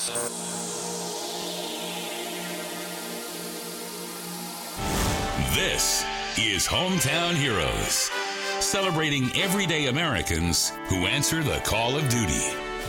This is Hometown Heroes, celebrating everyday Americans who answer the call of duty.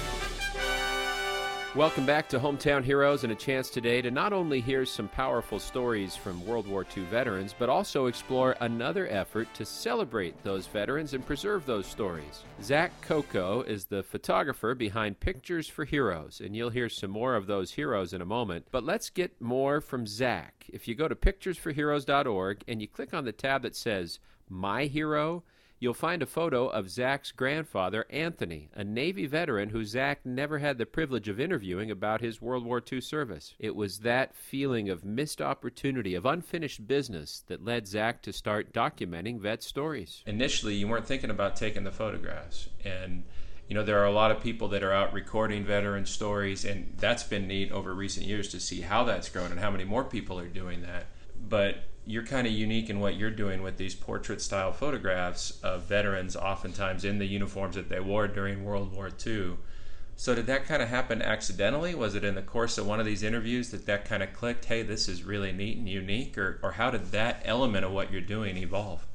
Welcome back to Hometown Heroes, and a chance today to not only hear some powerful stories from World War II veterans, but also explore another effort to celebrate those veterans and preserve those stories. Zach Coco is the photographer behind Pictures for Heroes, and you'll hear some more of those heroes in a moment. But let's get more from Zach. If you go to picturesforheroes.org and you click on the tab that says My Hero, you'll find a photo of Zach's grandfather, Anthony, a Navy veteran who Zach never had the privilege of interviewing about his World War II service. It was that feeling of missed opportunity, of unfinished business, that led Zach to start documenting vet stories. Initially, you weren't thinking about taking the photographs. And, you know, there are a lot of people that are out recording veteran stories, and that's been neat over recent years to see how that's grown and how many more people are doing that. But you're kind of unique in what you're doing with these portrait-style photographs of veterans, oftentimes in the uniforms that they wore during World War II. So did that kind of happen accidentally? Was it in the course of one of these interviews that kind of clicked, hey, this is really neat and unique? Or how did that element of what you're doing evolve?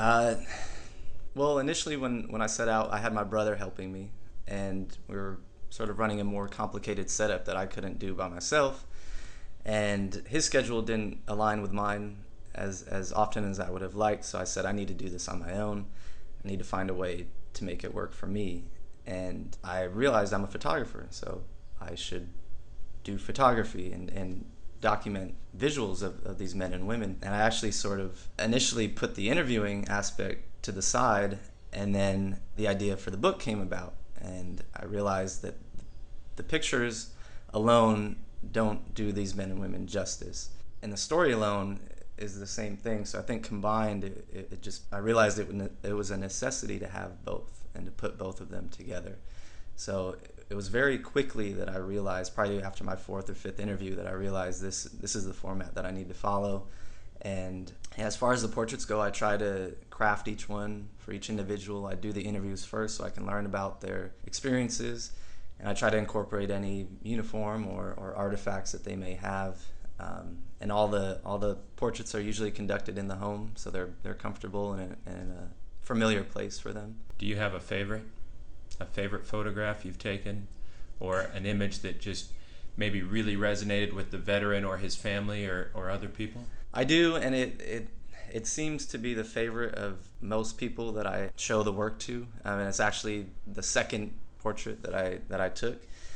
Well, initially when I set out, I had my brother helping me, and we were sort of running a more complicated setup that I couldn't do by myself. And his schedule didn't align with mine as often as I would have liked, so I said I need to do this on my own. I need to find a way to make it work for me. And I realized I'm a photographer, so I should do photography and document visuals of these men and women. And I actually sort of initially put the interviewing aspect to the side, and then the idea for the book came about. And I realized that the pictures alone don't do these men and women justice. And the story alone is the same thing. So I think combined, I realized it was a necessity to have both and to put both of them together. So it was very quickly that I realized, probably after my fourth or fifth interview, that I realized this is the format that I need to follow. And as far as the portraits go, I try to craft each one for each individual. I do the interviews first so I can learn about their experiences, and I try to incorporate any uniform or artifacts that they may have. And all the portraits are usually conducted in the home, so they're comfortable and a familiar place for them. Do you have a favorite photograph you've taken, or an image that just maybe really resonated with the veteran or his family or other people? I do, and it seems to be the favorite of most people that I show the work to. I mean, it's actually the second portrait that I took.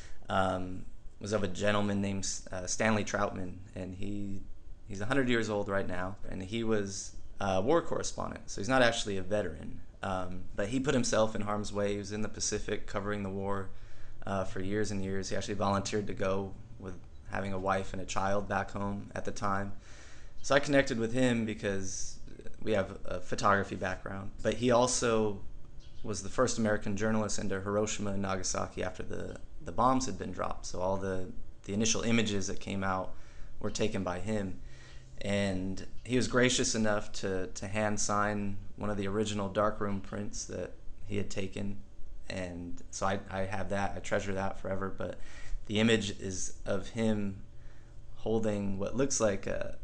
Was of a gentleman named Stanley Troutman, and he's 100 years old right now, and he was a war correspondent, so he's not actually a veteran, but he put himself in harm's way. He was in the Pacific covering the war for years and years. He actually volunteered to go with having a wife and a child back home at the time. So I connected with him because we have a photography background, but he also was the first American journalist into Hiroshima and Nagasaki after the bombs had been dropped. So all the initial images that came out were taken by him. And he was gracious enough to hand sign one of the original darkroom prints that he had taken. And so I have that. I treasure that forever. But the image is of him holding what looks like a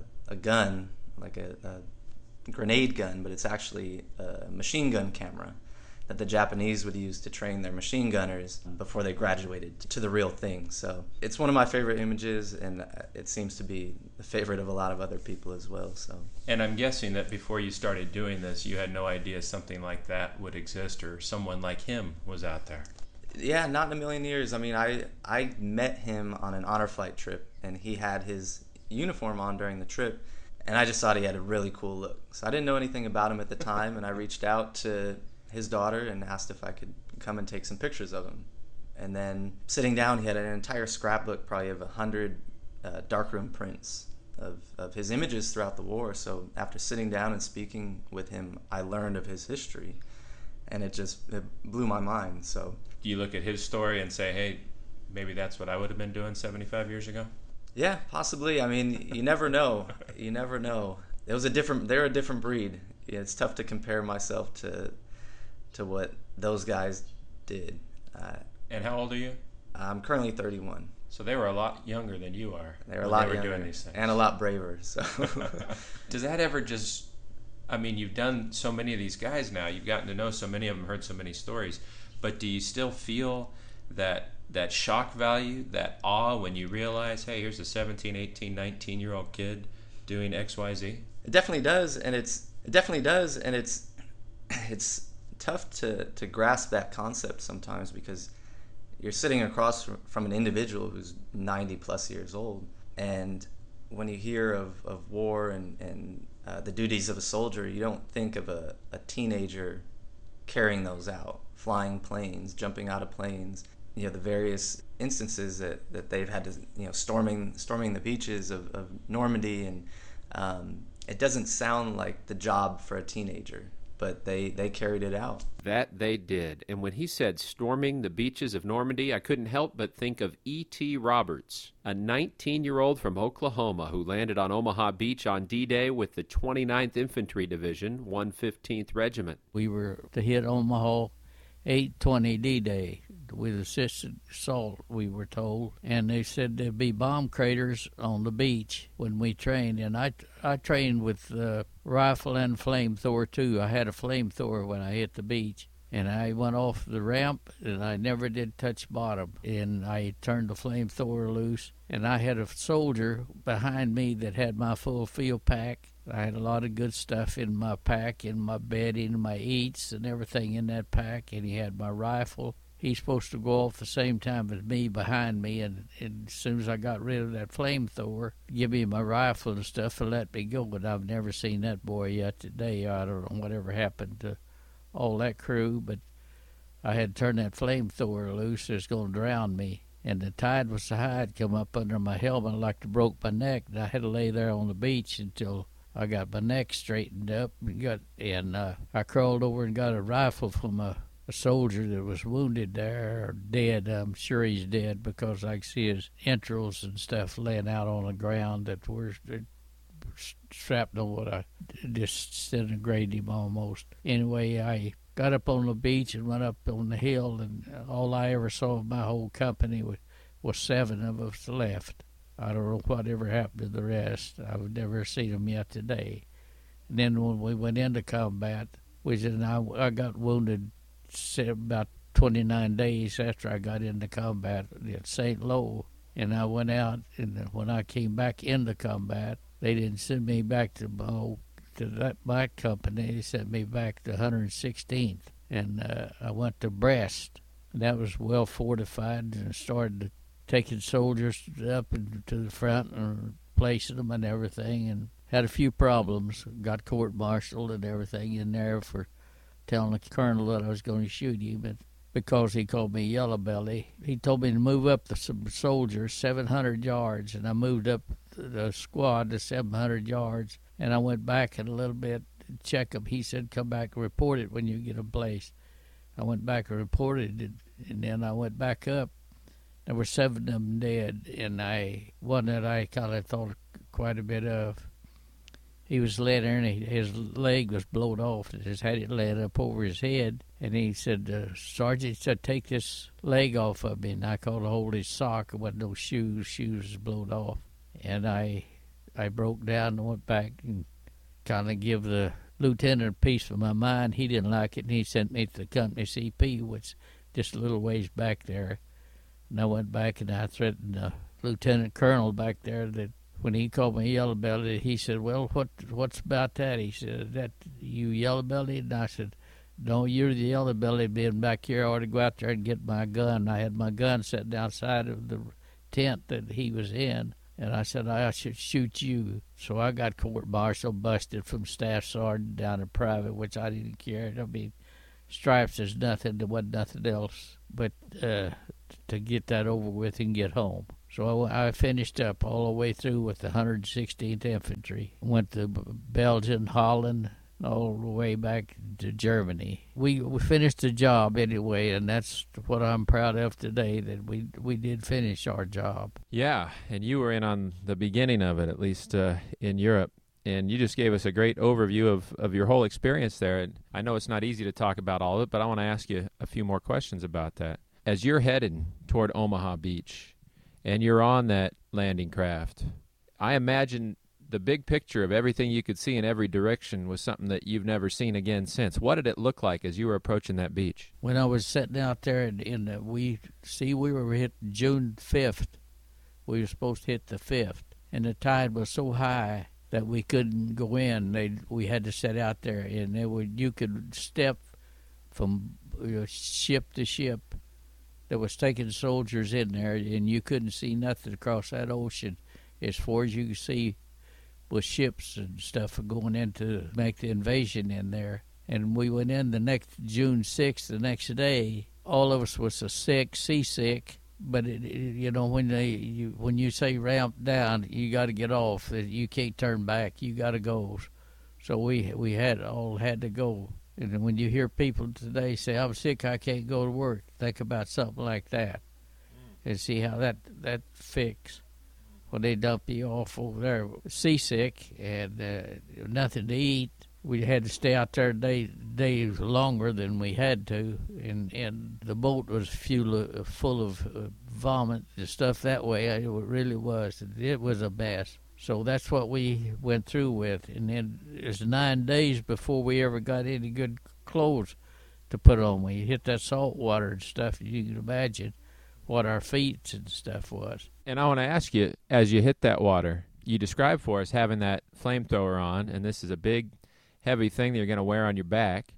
gun, like a grenade gun, but it's actually a machine gun camera that the Japanese would use to train their machine gunners before they graduated to the real thing. So it's one of my favorite images, and it seems to be the favorite of a lot of other people as well. So. And I'm guessing that before you started doing this, you had no idea something like that would exist or someone like him was out there. Yeah, not in a million years. I mean, I met him on an honor flight trip, and he had his uniform on during the trip, and I just thought he had a really cool look. So I didn't know anything about him at the time, and I reached out to his daughter and asked if I could come and take some pictures of him. And then sitting down, he had an entire scrapbook, probably of 100 darkroom prints of his images throughout the war. So after sitting down and speaking with him, I learned of his history, and it blew my mind. So do you look at his story and say, hey, maybe that's what I would have been doing 75 years ago? Yeah, possibly. I mean, you never know. You never know. They're a different breed. Yeah, it's tough to compare myself to what those guys did. And how old are you? I'm currently 31. So they were a lot younger than you are. They were a lot younger younger doing these things. and a lot braver. So, does that ever just? I mean, you've done so many of these guys now. You've gotten to know so many of them, heard so many stories. But do you still feel that shock value, that awe when you realize, hey, here's a 17, 18, 19-year-old kid doing X, Y, Z? It definitely does, and it's tough to grasp that concept sometimes, because you're sitting across from an individual who's 90 plus years old, and when you hear of war and the duties of a soldier, you don't think of a teenager carrying those out, flying planes, jumping out of planes, the various instances that they've had to, storming the beaches of Normandy, and it doesn't sound like the job for a teenager, but they carried it out. That they did. And when he said storming the beaches of Normandy, I couldn't help but think of E.T. Roberts, a 19-year-old from Oklahoma who landed on Omaha Beach on D-Day with the 29th Infantry Division, 115th Regiment. We were to hit Omaha 8/20 D-Day with assisted assault, we were told, and they said there'd be bomb craters on the beach when we trained, and I trained with rifle and flamethrower too. I had a flamethrower when I hit the beach, and I went off the ramp, and I never did touch bottom, and I turned the flamethrower loose, and I had a soldier behind me that had my full field pack. I had a lot of good stuff in my pack, in my bedding, my eats, and everything in that pack, and he had my rifle. He's supposed to go off the same time as me behind me, and as soon as I got rid of that flamethrower, give me my rifle and stuff and let me go. But I've never seen that boy yet today. I don't know whatever happened to all that crew, but I had turned that flamethrower loose. It was going to drown me. And the tide was so high, it come up under my helmet like it broke my neck. And I had to lay there on the beach until I got my neck straightened up. And I crawled over and got a rifle from a soldier that was wounded there, or dead. I'm sure he's dead because I could see his entrails and stuff laying out on the ground that were strapped on what I disintegrated him almost. Anyway, I got up on the beach and went up on the hill, and all I ever saw of my whole company was 7 of us left. I don't know whatever happened to the rest. I've never seen them yet today. And then when we went into combat, I got wounded about 29 days after I got into combat at St. Lo, and I went out, and when I came back into combat, they didn't send me back to my company. They sent me back to 116th, and I went to Brest, and that was well fortified, and started taking soldiers up to the front and placing them and everything, and had a few problems. Got court-martialed and everything in there for telling the colonel that I was going to shoot him, but because he called me Yellow Belly. He told me to move up some soldiers 700 yards, and I moved up the squad to 700 yards, and I went back in a little bit to check them. He said, come back and report it when you get them placed. I went back and reported it, and then I went back up. There were 7 of them dead, and one that I kind of thought quite a bit of. He was laying there, and his leg was blowed off. He just had it laying up over his head. And he said, Sergeant said, take this leg off of me. And I called to hold his sock. There wasn't no shoes. Shoes was blowed off. And I broke down and went back and kind of give the lieutenant a piece of my mind. He didn't like it, and he sent me to the company CP, which just a little ways back there. And I went back, and I threatened the lieutenant colonel back there that when he called me Yellow Belly, he said, well, what's about that? He said, that you Yellow Belly? And I said, no, you're the Yellow Belly being back here. I ought to go out there and get my gun. I had my gun set outside of the tent that he was in, and I said, I should shoot you. So I got court-martialed, busted from staff sergeant down to private, which I didn't care. I mean, stripes is nothing. There wasn't nothing else but to get that over with and get home. So I finished up all the way through with the 116th Infantry. Went to Belgium, Holland, all the way back to Germany. We finished the job anyway, and that's what I'm proud of today, that we did finish our job. Yeah, and you were in on the beginning of it, at least in Europe. And you just gave us a great overview of your whole experience there. And I know it's not easy to talk about all of it, but I want to ask you a few more questions about that. As you're headed toward Omaha Beach, and you're on that landing craft. I imagine the big picture of everything you could see in every direction was something that you've never seen again since. What did it look like as you were approaching that beach? When I was sitting out there, we were hit June 5th. We were supposed to hit the 5th, and the tide was so high that we couldn't go in. We had to sit out there, and you could step from ship to ship that was taking soldiers in there, and you couldn't see nothing across that ocean as far as you could see with ships and stuff going in to make the invasion in there. And we went in the next June 6th, the next day. All of us was seasick. But when you say ramp down, you got to get off. You can't turn back. You got to go. So we had to go. And when you hear people today say, "I'm sick, I can't go to work," think about something like that, and see how that fix. When they dump you off over there, seasick and nothing to eat. We had to stay out there days longer than we had to, and the boat was full of vomit and stuff that way. It really was. It was a mess. So that's what we went through with. And then it was 9 days before we ever got any good clothes to put on. We hit that salt water and stuff. You can imagine what our feet and stuff was. And I want to ask you, as you hit that water, you described for us having that flamethrower on, and this is a big, heavy thing that you're going to wear on your back.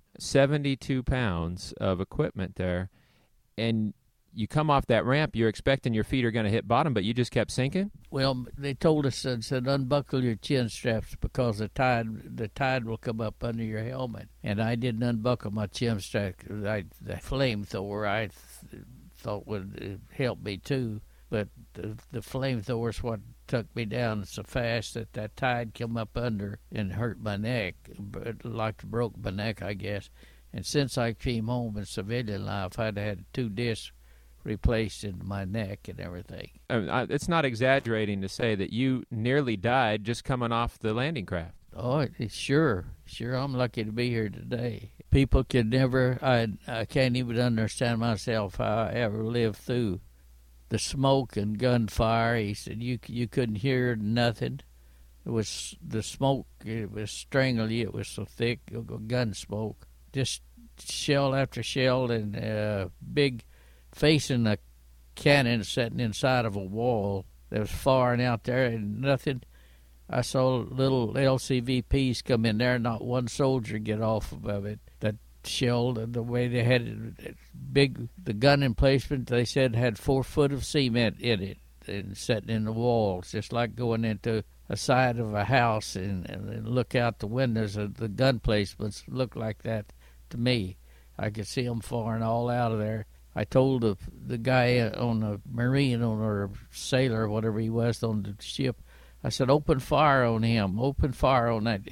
72 pounds of equipment there, and you come off that ramp, you're expecting your feet are going to hit bottom, but you just kept sinking? Well, they told us, said unbuckle your chin straps because the tide will come up under your helmet. And I didn't unbuckle my chin straps. The flamethrower I thought would help me too, but the flamethrower is what took me down so fast that tide come up under and hurt my neck, like broke my neck, I guess. And since I came home in civilian life, I'd had 2 discs replaced in my neck and everything. It's not exaggerating to say that you nearly died just coming off the landing craft. Oh, sure. I'm lucky to be here today. People can never, I can't even understand myself how I ever lived through the smoke and gunfire. He said you couldn't hear nothing. It was the smoke, it was strangle you. It was so thick, gun smoke. Just shell after shell and big facing a cannon sitting inside of a wall that was firing out there and nothing. I saw little LCVPs come in there, not one soldier get off of it. That shell, the way they had it, the gun emplacement, they said had 4 foot of cement in it and sitting in the walls, just like going into a side of a house and look out the windows of the gun placements. Looked like that to me. I could see them firing all out of there. I told the guy on the Marine or sailor, whatever he was on the ship, I said, open fire on him, open fire on that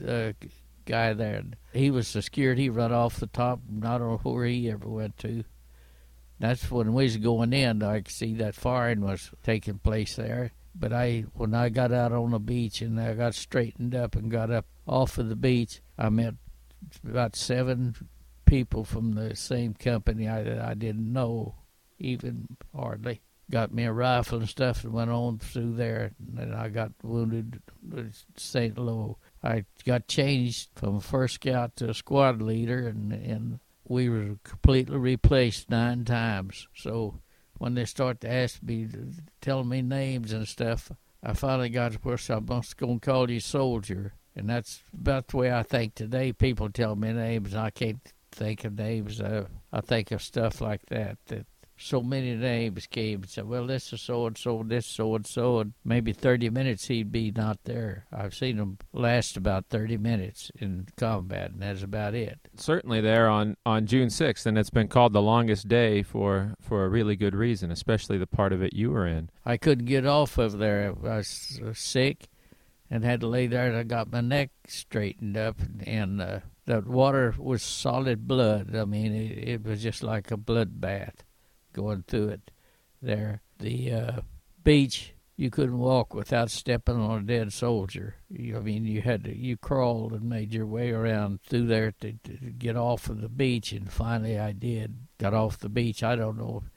guy there. He was so scared he run off the top. I don't know where he ever went to. That's when we was going in, I could see that firing was taking place there. But when I got out on the beach and I got straightened up and got up off of the beach, I met about 7 people from the same company I didn't know even hardly. Got me a rifle and stuff and went on through there, and I got wounded at St. Lo. I got changed from a first scout to a squad leader, and we were completely replaced 9 times. So when they start to ask me, tell me names and stuff, I finally got to where I'm just going to call you soldier. And that's about the way I think today. People tell me names, and I can't think of names. I think of stuff like that so many names came and said, well, this is so-and-so, this so-and-so, and maybe 30 minutes he'd be not there. I've seen him last about 30 minutes in combat, and that's about it. Certainly there on June 6th, and it's been called the longest day for a really good reason, especially the part of it you were in. I couldn't get off of there. I was sick and had to lay there, and I got my neck straightened up, and the water was solid blood. I mean, it was just like a bloodbath going through it there. The beach, you couldn't walk without stepping on a dead soldier. You crawled and made your way around through there to get off of the beach, and finally I did. Got off the beach. I don't know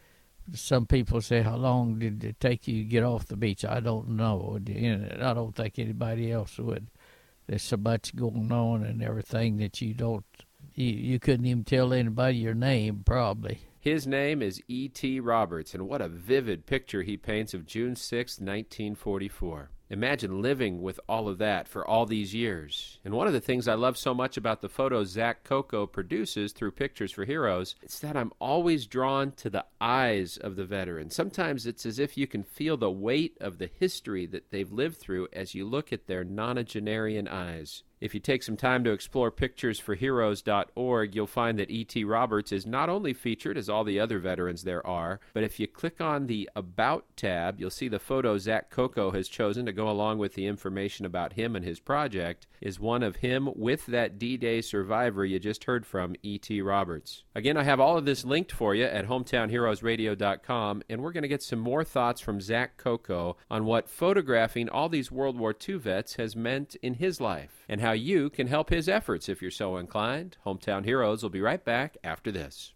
some people say, how long did it take you to get off the beach? I don't know. And I don't think anybody else would. There's so much going on and everything that you couldn't even tell anybody your name, probably. His name is E.T. Roberts, and what a vivid picture he paints of June 6, 1944. Imagine living with all of that for all these years. And one of the things I love so much about the photos Zach Coco produces through Pictures for Heroes is that I'm always drawn to the eyes of the veteran. Sometimes it's as if you can feel the weight of the history that they've lived through as you look at their nonagenarian eyes. If you take some time to explore picturesforheroes.org, you'll find that E.T. Roberts is not only featured as all the other veterans there are, but if you click on the About tab, you'll see the photo Zach Coco has chosen to go along with the information about him and his project is one of him with that D-Day survivor you just heard from, E.T. Roberts. Again, I have all of this linked for you at hometownheroesradio.com, and we're going to get some more thoughts from Zach Coco on what photographing all these World War II vets has meant in his life, and how you can help his efforts if you're so inclined. Hometown Heroes will be right back after this.